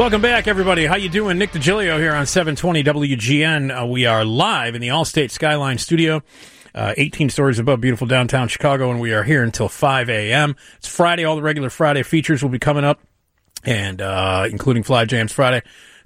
Welcome back, everybody. How you doing? Nick DiGilio here on 720 WGN. We are live in the Allstate Skyline studio, 18 stories above beautiful downtown Chicago, and we are here until 5 a.m. It's Friday. All the regular Friday features will be coming up, and including Fly Jams Friday.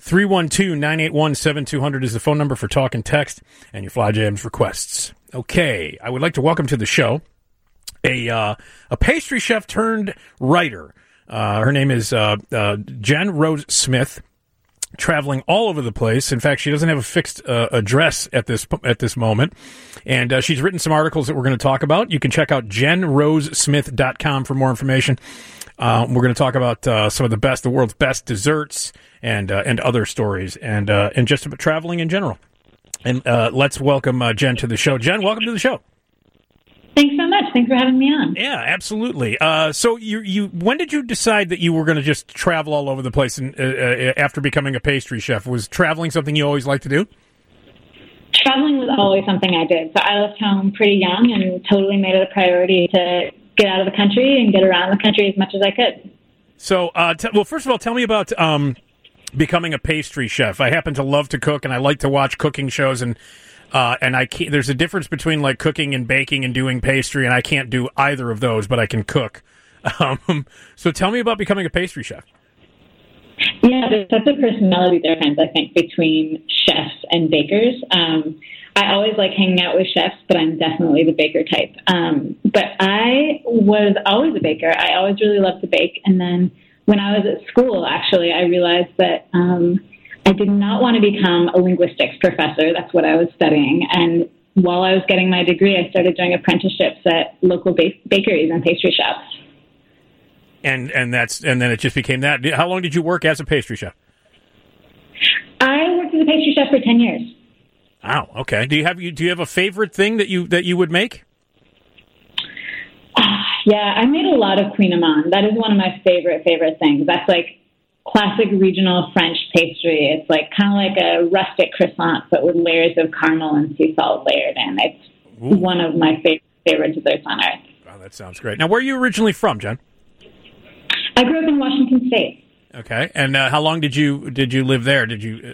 312-981-7200 is the phone number for talk and text and your Fly Jams requests. Okay, I would like to welcome to the show a pastry chef turned writer. Her name is Jen Rose Smith, traveling all over the place. In fact, she doesn't have a fixed address at this moment, and she's written some articles that we're going to talk about. You can check out jenrosesmith.com for more information. We're going to talk about some of the world's best desserts and other stories, and just about traveling in general. And let's welcome Jen to the show. Jen, welcome to the show. Thanks so much. Thanks for having me on. Yeah, absolutely. So you when did you decide that you were going to just travel all over the place and after becoming a pastry chef? Was traveling something you always liked to do? Traveling was always something I did. So I left home pretty young and totally made it a priority to get out of the country and get around the country as much as I could. So, well, first of all, tell me about becoming a pastry chef. I happen to love to cook, and I like to watch cooking shows, and I can't, there's a difference between like cooking and baking and doing pastry, and I can't do either of those, but I can cook. So tell me about becoming a pastry chef. Yeah, there's such a personality difference, I think, between chefs and bakers. I always like hanging out with chefs, but I'm definitely the baker type. But I was always a baker. I always really loved to bake. And then when I was at school, actually, I realized that I did not want to become a linguistics professor. That's what I was studying. And while I was getting my degree, I started doing apprenticeships at local bakeries and pastry shops. And then it just became that. How long did you work as a pastry chef? I worked as a pastry chef for 10 years. Wow. Okay. Do you have a favorite thing that you would make? Yeah, I made a lot of Queen Amande. That is one of my favorite things. That's like classic regional French pastry. It's like kind of like a rustic croissant, but with layers of caramel and sea salt layered in. It's one of my favorite desserts on earth. Wow, that sounds great. Now, where are you originally from, Jen? I grew up in Washington State. Okay, and how long did you live there? Did you?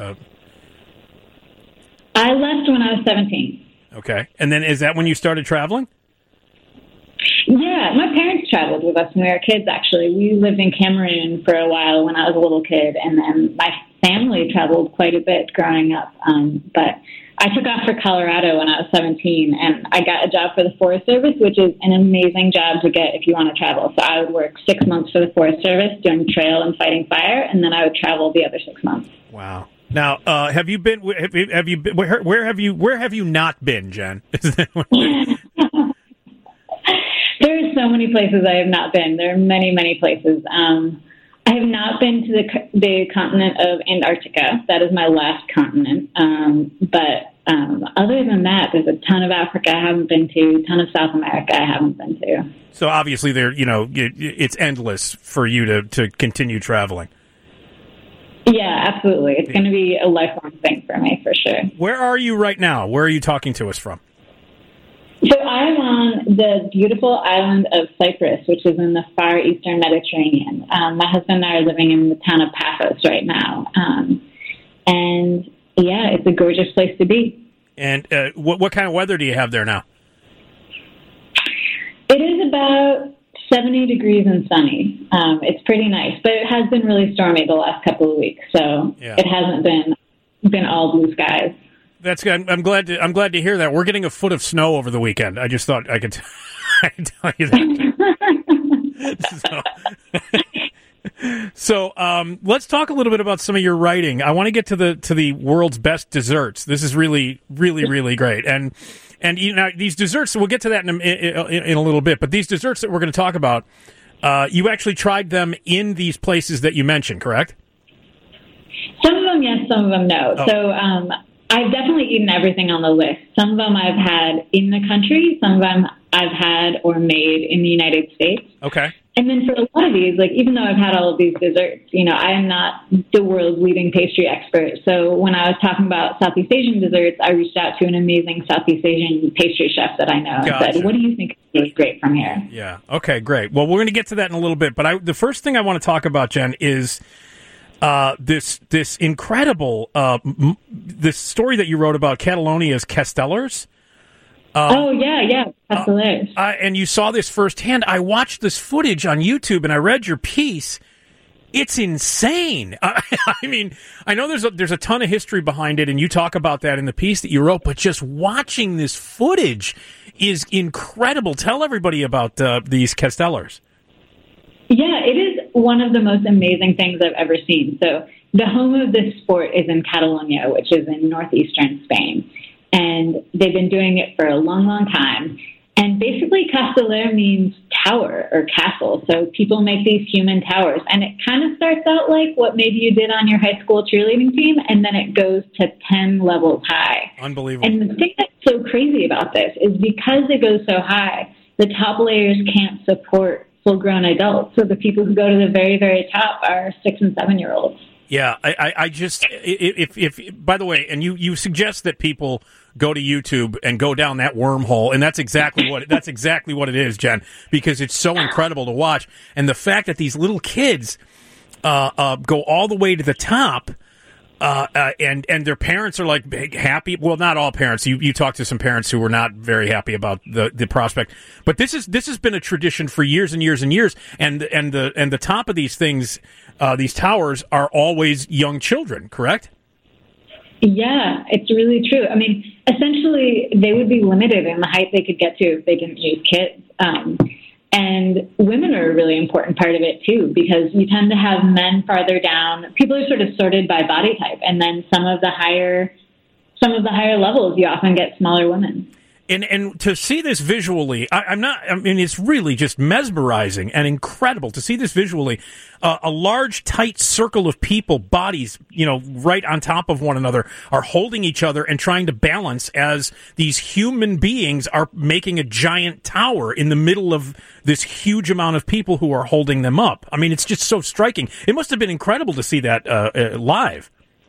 I left when I was 17. Okay, and then is that when you started traveling? Yeah, my parents traveled with us when we were kids, actually. We lived in Cameroon for a while when I was a little kid, and then my family traveled quite a bit growing up. But I took off for Colorado when I was 17, and I got a job for the Forest Service, which is an amazing job to get if you want to travel. So I would work 6 months for the Forest Service doing trail and fighting fire, and then I would travel the other 6 months. Wow. Now, have you been? Have you been? Where have you not been, Jen? There are so many places I have not been. There are many, many places. I have not been to the continent of Antarctica. That is my last continent. But other than that, there's a ton of Africa I haven't been to, a ton of South America I haven't been to. So obviously, it's endless for you to continue traveling. Yeah, absolutely. It's going to be a lifelong thing for me, for sure. Where are you right now? Where are you talking to us from? So I'm on the beautiful island of Cyprus, which is in the far eastern Mediterranean. My husband and I are living in the town of Paphos right now. And, yeah, it's a gorgeous place to be. And what kind of weather do you have there now? It is about 70 degrees and sunny. It's pretty nice, but it has been really stormy the last couple of weeks, so It hasn't been all blue skies. That's good. I'm glad to hear that. We're getting a foot of snow over the weekend. I just thought I could tell you that. So let's talk a little bit about some of your writing. I want to get to the world's best desserts. This is really, really, really great. And these desserts. We'll get to that in a little bit. But these desserts that we're going to talk about, you actually tried them in these places that you mentioned, correct? Some of them yes, some of them no. Oh. So I've definitely eaten everything on the list. Some of them I've had in the country. Some of them I've had or made in the United States. Okay. And then for a lot of these, like even though I've had all of these desserts, I am not the world's leading pastry expert. So when I was talking about Southeast Asian desserts, I reached out to an amazing Southeast Asian pastry chef that I know and said, what do you think is great from here? Yeah. Okay, great. Well, we're going to get to that in a little bit. But the first thing I want to talk about, Jen, is this incredible this story that you wrote about Catalonia's Castellers. Castellers. And you saw this firsthand. I watched this footage on YouTube, and I read your piece. It's insane. I mean, I know there's a ton of history behind it, and you talk about that in the piece that you wrote, but just watching this footage is incredible. Tell everybody about these Castellers. Yeah, it is one of the most amazing things I've ever seen. So the home of this sport is in Catalonia, which is in northeastern Spain. And they've been doing it for a long, long time. And basically, Casteller means tower or castle. So people make these human towers. And it kind of starts out like what maybe you did on your high school cheerleading team, and then it goes to 10 levels high. Unbelievable. And the thing that's so crazy about this is because it goes so high, the top layers can't support full-grown adults. So the people who go to the very, very top are 6- and 7-year-olds. Yeah, I just, if by the way, and you suggest that people go to YouTube and go down that wormhole, and that's exactly what it is, Jen, because it's so incredible to watch, and the fact that these little kids go all the way to the top. And their parents are like happy. Well, not all parents. You talk to some parents who were not very happy about the prospect. But this has been a tradition for years and years and years. And the top of these things, these towers, are always young children. Correct? Yeah, it's really true. I mean, essentially, they would be limited in the height they could get to if they didn't use kids. And women are a really important part of it, too, because you tend to have men farther down. People are sort of sorted by body type. And then some of the higher levels, you often get smaller women. And to see this visually, I mean, it's really just mesmerizing and incredible to see this visually. A large, tight circle of people, bodies, right on top of one another, are holding each other and trying to balance as these human beings are making a giant tower in the middle of this huge amount of people who are holding them up. I mean, it's just so striking. It must have been incredible to see that live.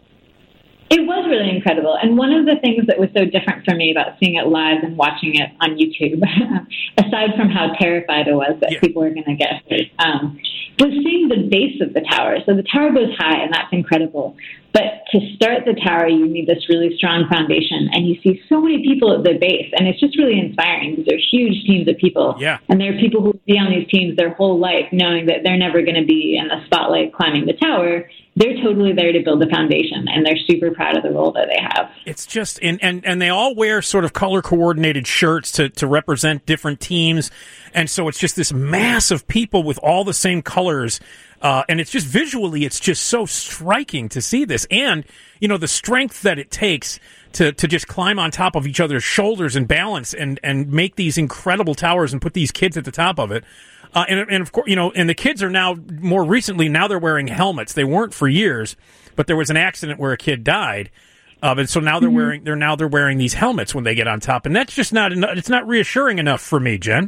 It was really incredible. And one of the things that was so different for me about seeing it live and watching it on YouTube, aside from how terrified I was that people were going to get hurt, was seeing the base of the tower. So the tower goes high, and that's incredible. But to start the tower, you need this really strong foundation. And you see so many people at the base, and it's just really inspiring because they're huge teams of people. Yeah. And there are people who be on these teams their whole life knowing that they're never going to be in the spotlight climbing the tower. They're totally there to build the foundation, and they're super proud of the role that they have. It's just, and they all wear sort of color-coordinated shirts to represent different teams, and so it's just this mass of people with all the same colors, and it's just visually, it's just so striking to see this, and, the strength that it takes to just climb on top of each other's shoulders and balance and make these incredible towers and put these kids at the top of it. And of course, and the kids are now, more recently, now they're wearing helmets. They weren't for years, but there was an accident where a kid died. And so now they're wearing these helmets when they get on top. And that's just not enough. It's not reassuring enough for me, Jen.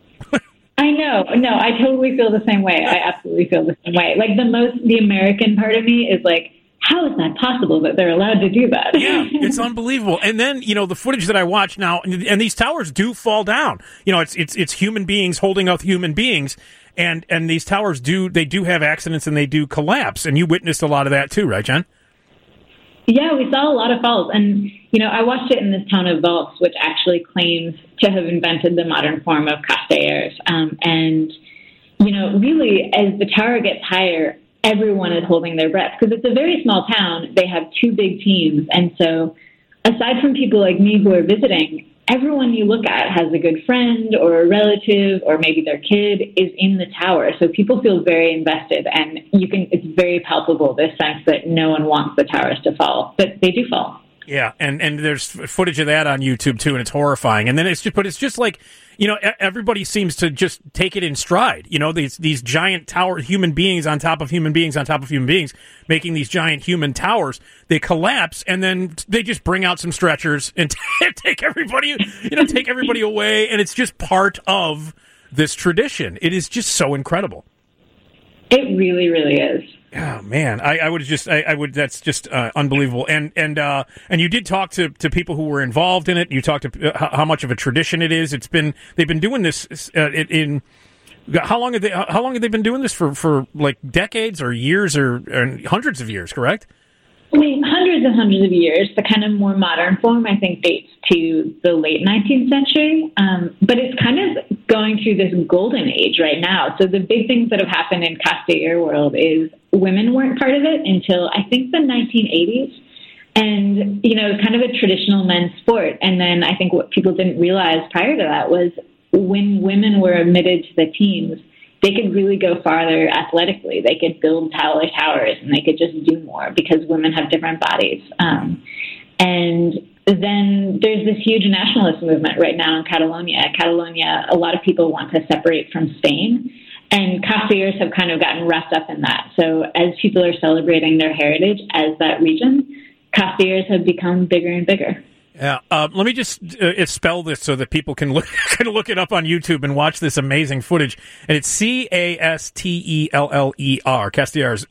I know. No, I totally feel the same way. I absolutely feel the same way. Like the American part of me is like, how is that possible that they're allowed to do that? Yeah, it's unbelievable. And then, the footage that I watch now, and these towers do fall down. It's human beings holding up human beings, and these towers do have accidents and they do collapse. And you witnessed a lot of that too, right, Jen? Yeah, we saw a lot of falls. And, I watched it in this town of Valls, which actually claims to have invented the modern form of Castellers. And, really, as the tower gets higher, everyone is holding their breath because it's a very small town. They have two big teams. And so aside from people like me who are visiting, everyone you look at has a good friend or a relative or maybe their kid is in the tower. So people feel very invested, and it's very palpable, this sense that no one wants the towers to fall, but they do fall. Yeah, and there's footage of that on YouTube too, and it's horrifying. And then it's just like, everybody seems to just take it in stride. These giant tower human beings on top of human beings on top of human beings, making these giant human towers. They collapse, and then they just bring out some stretchers and take everybody away. And it's just part of this tradition. It is just so incredible. It really, really is. Oh man, I would that's just unbelievable. And you did talk to people who were involved in it. You talked to how much of a tradition it is. They've been doing this in How long have they been doing this for like decades or years or hundreds of years? Correct. I mean, hundreds and hundreds of years. The kind of more modern form, I think, dates to the late 19th century. But it's kind of going through this golden age right now. So the big things that have happened in Castellar world is women weren't part of it until, I think, the 1980s. And, kind of a traditional men's sport. And then I think what people didn't realize prior to that was when women were admitted to the teams, they could really go farther athletically. They could build taller towers and they could just do more because women have different bodies. And then there's this huge nationalist movement right now in Catalonia. Catalonia, a lot of people want to separate from Spain, and Castellers have kind of gotten wrapped up in that. So as people are celebrating their heritage as that region, Castellers have become bigger and bigger. Yeah, let me just spell this so that people can look it up on YouTube and watch this amazing footage. And it's Castellers, Castellers,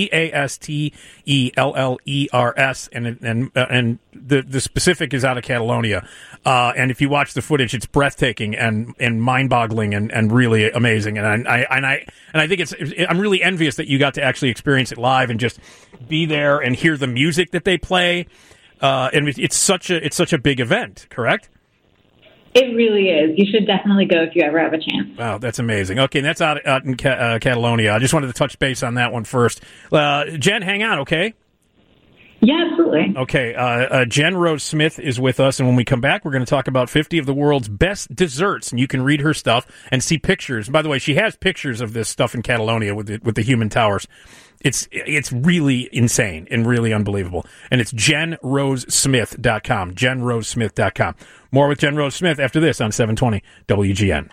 Castellers, and the specific is out of Catalonia. And if you watch the footage, it's breathtaking and mind-boggling and really amazing. And I think I'm really envious that you got to actually experience it live and just be there and hear the music that they play. And it's such a big event, correct? It really is. You should definitely go if you ever have a chance. Wow, that's amazing. Okay, and that's out in Catalonia. I just wanted to touch base on that one first. Jen, hang on, okay? Yeah, absolutely. Okay, Jen Rose Smith is with us, and when we come back, we're going to talk about 50 of the world's best desserts, and you can read her stuff and see pictures. And by the way, she has pictures of this stuff in Catalonia with the human towers. It's really insane and really unbelievable. And it's JenRoseSmith.com, JenRoseSmith.com. More with Jen Rose Smith after this on 720 WGN.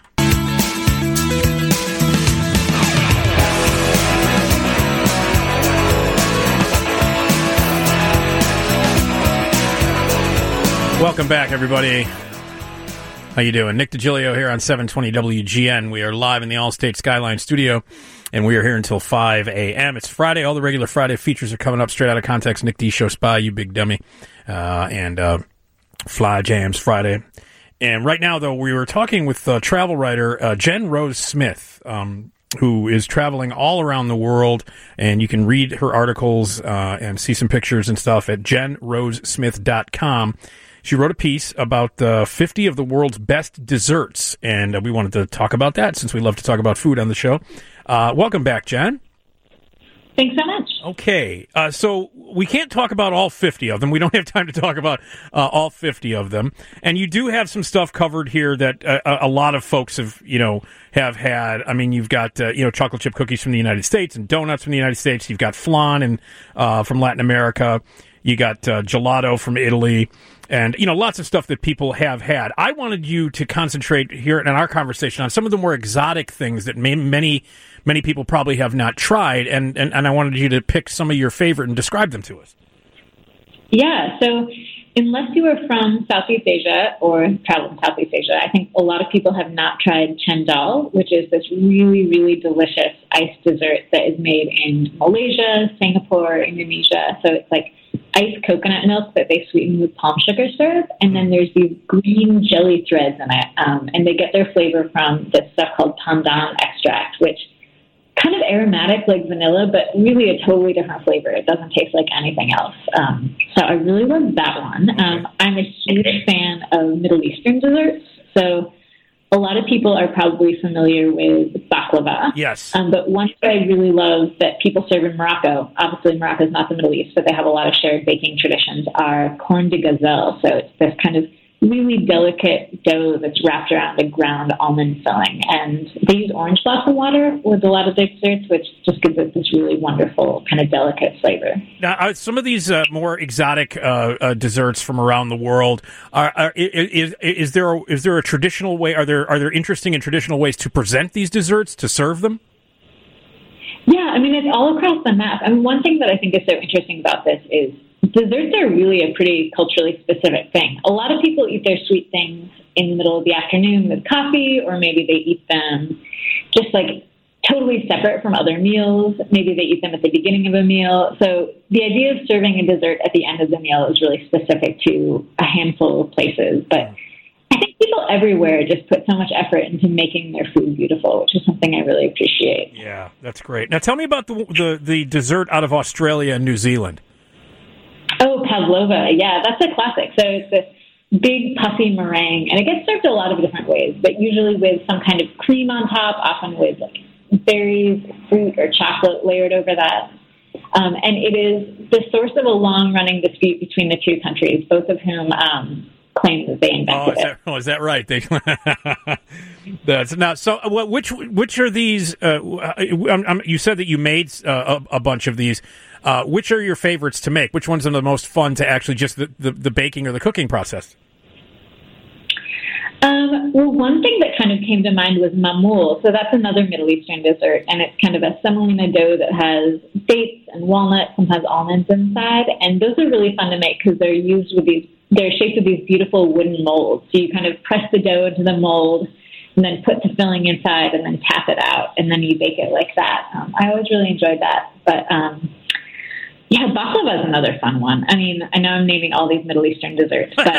Welcome back, everybody. How you doing? Nick DiGilio here on 720 WGN. We are live in the Allstate Skyline studio, and we are here until 5 a.m. It's Friday. All the regular Friday features are coming up straight out of context. Nick D. Show Spy, you big dummy, and Fly Jams Friday. And right now, though, we were talking with travel writer Jen Rose Smith, who is traveling all around the world, and you can read her articles and see some pictures and stuff at JenRoseSmith.com. She wrote a piece about 50 of the world's best desserts, and we wanted to talk about that since we love to talk about food on the show. Welcome back, Jen. Thanks so much. Okay, so we can't talk about all 50 of them. We don't have time to talk about all 50 of them. And you do have some stuff covered here that a lot of folks have had. I mean, you've got, chocolate chip cookies from the United States and donuts from the United States. You've got flan from Latin America. You got gelato from Italy. And, lots of stuff that people have had. I wanted you to concentrate here in our conversation on some of the more exotic things that many people probably have not tried. And I wanted you to pick some of your favorite and describe them to us. Yeah. So unless you are from Southeast Asia or travel in Southeast Asia, I think a lot of people have not tried chendol, which is this really, really delicious iced dessert that is made in Malaysia, Singapore, Indonesia. So it's like iced coconut milk that they sweeten with palm sugar syrup, and then there's these green jelly threads in it, and they get their flavor from this stuff called pandan extract, which kind of aromatic like vanilla, but really a totally different flavor. It doesn't taste like anything else. So I really love that one. I'm a huge fan of Middle Eastern desserts, so a lot of people are probably familiar with baklava. Yes. But one that I really love that people serve in Morocco, obviously Morocco is not the Middle East, but they have a lot of shared baking traditions, are corn de gazelle. So it's this kind of really delicate dough that's wrapped around a ground almond filling. And they use orange blossom water with a lot of their desserts, which just gives it this really wonderful kind of delicate flavor. Now, some of these more exotic desserts from around the world, is there a traditional way? Are there interesting and traditional ways to present these desserts, to serve them? Yeah, I mean, it's all across the map. I mean, one thing that I think is so interesting about this is desserts are really a pretty culturally specific thing. A lot of people eat their sweet things in the middle of the afternoon with coffee, or maybe they eat them just like totally separate from other meals. Maybe they eat them at the beginning of a meal. So the idea of serving a dessert at the end of the meal is really specific to a handful of places. But I think people everywhere just put so much effort into making their food beautiful, which is something I really appreciate. Yeah, that's great. Now tell me about the dessert out of Australia and New Zealand. Oh, pavlova. Yeah, that's a classic. So it's this big puffy meringue, and it gets served a lot of different ways, but usually with some kind of cream on top, often with like berries, fruit, or chocolate layered over that. And it is the source of a long-running dispute between the two countries, both of whom claim that they invented it. Is that right? That's not so. Which are these? You said that you made a bunch of these. Which are your favorites to make? Which ones are the most fun to actually just the baking or the cooking process? Well, one thing that kind of came to mind was mamoul. So that's another Middle Eastern dessert, and it's kind of a semolina dough that has dates and walnuts, sometimes almonds inside, and those are really fun to make because they're shaped with these beautiful wooden molds. So you kind of press the dough into the mold and then put the filling inside and then tap it out, and then you bake it like that. I always really enjoyed that, but yeah, baklava is another fun one. I mean, I know I'm naming all these Middle Eastern desserts, but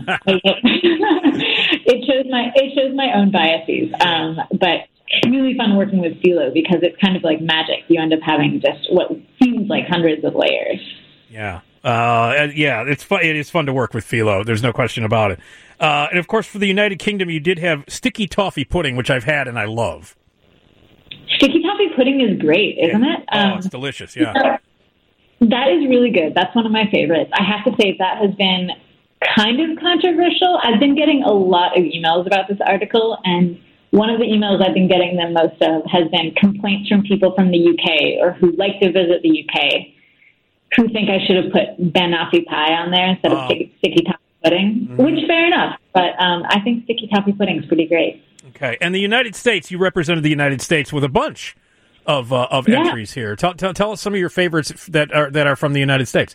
it shows my own biases. But really fun working with phyllo because it's kind of like magic. You end up having just what seems like hundreds of layers. Yeah. It's fun. It is fun to work with phyllo. There's no question about it. And of course, for the United Kingdom, you did have sticky toffee pudding, which I've had and I love. Sticky toffee pudding is great, isn't it? It's delicious. Yeah. That is really good. That's one of my favorites. I have to say that has been kind of controversial. I've been getting a lot of emails about this article, and one of the emails I've been getting the most of has been complaints from people from the UK or who like to visit the UK who think I should have put banoffee pie on there instead of sticky toffee pudding, which fair enough. But I think sticky toffee pudding is pretty great. Okay. And the United States, you represented the United States with a bunch of entries here. Tell us some of your favorites that are from the United States.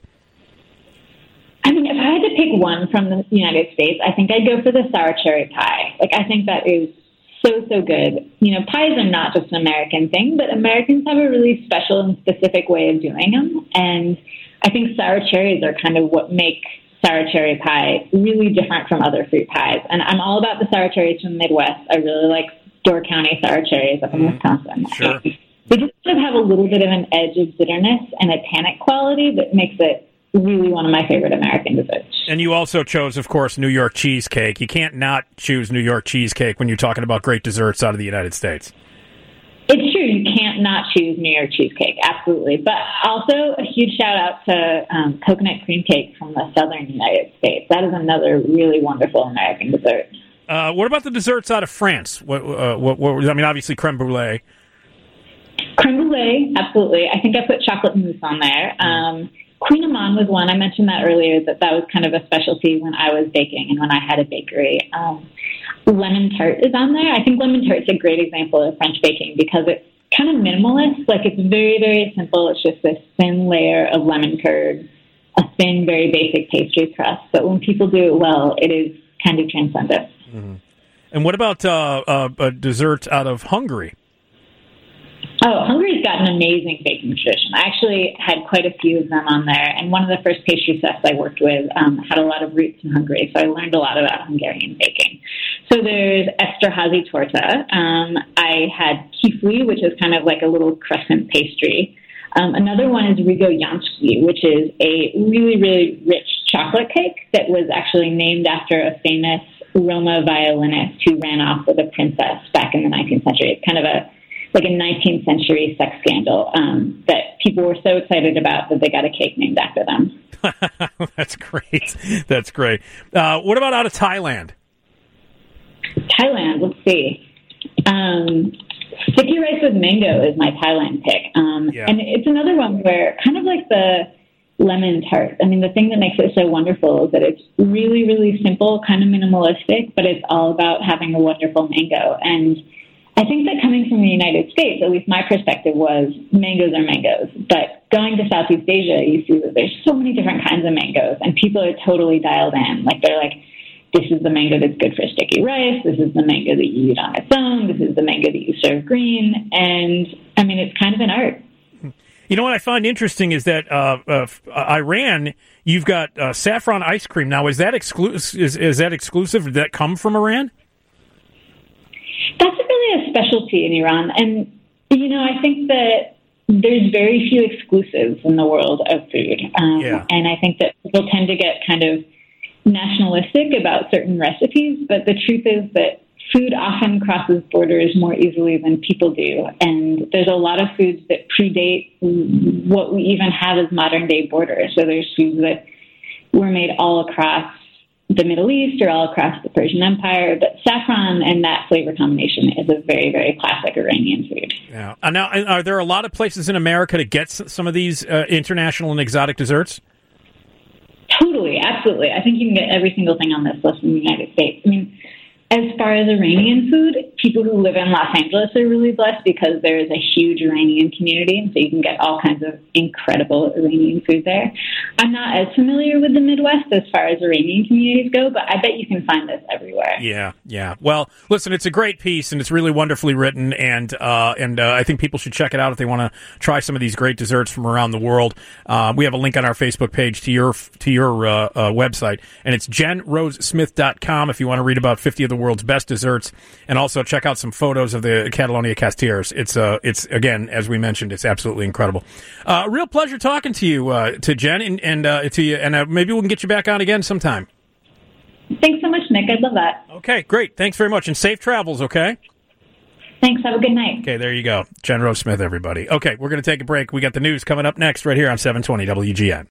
I mean, if I had to pick one from the United States, I think I'd go for the sour cherry pie. Like, I think that is so good. You know, pies are not just an American thing, but Americans have a really special and specific way of doing them. And I think sour cherries are kind of what make sour cherry pie really different from other fruit pies. And I'm all about the sour cherries from the Midwest. I really like Door County sour cherries up in Wisconsin. Sure. They just kind of have a little bit of an edge of bitterness and a tannic quality that makes it really one of my favorite American desserts. And you also chose, of course, New York cheesecake. You can't not choose New York cheesecake when you're talking about great desserts out of the United States. It's true. You can't not choose New York cheesecake. Absolutely. But also a huge shout out to coconut cream cake from the southern United States. That is another really wonderful American dessert. What about the desserts out of France? Obviously creme brulee. Creme brulee, absolutely. I think I put chocolate mousse on there. Queen Amman was one. I mentioned that earlier, that was kind of a specialty when I was baking and when I had a bakery. Lemon tart is on there. I think lemon tart's a great example of French baking because it's kind of minimalist. Like, it's very, very simple. It's just this thin layer of lemon curd, a thin, very basic pastry crust. But when people do it well, it is kind of transcendent. Mm-hmm. And what about a dessert out of Hungary? Oh, Hungary's got an amazing baking tradition. I actually had quite a few of them on there, and one of the first pastry chefs I worked with had a lot of roots in Hungary, so I learned a lot about Hungarian baking. So there's Esterházy torta. I had kifli, which is kind of like a little crescent pastry. Another one is Rigoyansky, which is a really, really rich chocolate cake that was actually named after a famous Roma violinist who ran off with a princess back in the 19th century. It's kind of a 19th century sex scandal that people were so excited about that they got a cake named after them. That's great. That's great. What about out of Thailand? Thailand, let's see. Sticky rice with mango is my Thailand pick. And it's another one where, kind of like the lemon tart, I mean, the thing that makes it so wonderful is that it's really, really simple, kind of minimalistic, but it's all about having a wonderful mango. And I think that coming from the United States, at least my perspective was mangoes are mangoes. But going to Southeast Asia, you see that there's so many different kinds of mangoes, and people are totally dialed in. Like, they're like, this is the mango that's good for sticky rice. This is the mango that you eat on its own. This is the mango that you serve green. And, I mean, it's kind of an art. You know what I find interesting is that Iran, you've got saffron ice cream. Now, is that exclusive? Is that exclusive? Did that come from Iran? That's really a specialty in Iran. And, I think that there's very few exclusives in the world of food. And I think that people tend to get kind of nationalistic about certain recipes. But the truth is that food often crosses borders more easily than people do. And there's a lot of foods that predate what we even have as modern day borders. So there's foods that were made all across the Middle East or all across the Persian Empire. But saffron and that flavor combination is a very, very classic Iranian food. Yeah. Now, are there a lot of places in America to get some of these international and exotic desserts? Totally. Absolutely. I think you can get every single thing on this list in the United States. I mean, as far as Iranian food, people who live in Los Angeles are really blessed because there is a huge Iranian community, and so you can get all kinds of incredible Iranian food there. I'm not as familiar with the Midwest as far as Iranian communities go, but I bet you can find this everywhere. Yeah. Well, listen, it's a great piece, and it's really wonderfully written, and I think people should check it out if they want to try some of these great desserts from around the world. We have a link on our Facebook page to your website, and it's jenrosesmith.com if you want to read about 50 of the world's best desserts, and also check out some photos of the Catalonia Castiers. It's again, as we mentioned, it's absolutely incredible. Real pleasure talking to you, to Jen, and to you, and maybe we can get you back on again sometime. Thanks so much, Nick. I'd love that. Okay, great. Thanks very much, and safe travels. Okay. Thanks. Have a good night. Okay, there you go, Jen Rose Smith, everybody. Okay, we're going to take a break. We got the news coming up next, right here on 720 WGN.